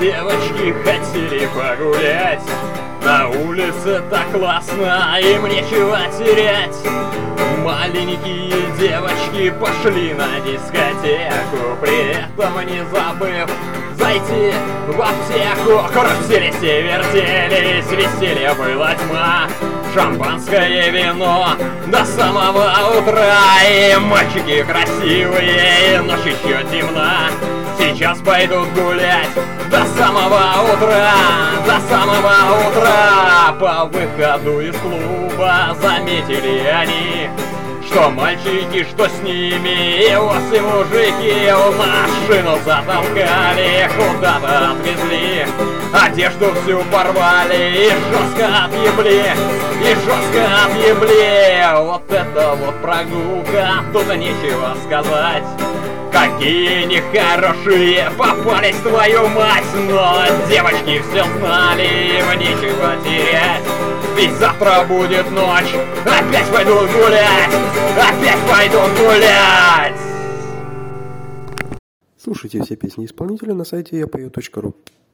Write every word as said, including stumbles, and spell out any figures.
девочки хотели погулять. На улице так классно, им нечего терять. Маленькие девочки пошли на дискотеку, при этом не забыв зайти в аптеку. Крутились и вертелись, веселье было тьма, шампанское вино до самого утра. И мальчики красивые, и ночь еще темна, сейчас пойдут гулять до самого утра, до самого утра. По выходу из клуба заметили они, что мальчики, что с ними, и осы мужики в машину затолкали, куда-то отвезли, одежду всю порвали и жестко отъебли, и жестко отъебли. Вот это вот прогулка, тут нечего сказать. Какие нехорошие попались, твою мать. Но девочки все знали, им нечего терять, ведь завтра будет ночь, опять пойдут гулять, опять пойдут гулять. Слушайте все песни исполнителя на сайте я пою точка ру.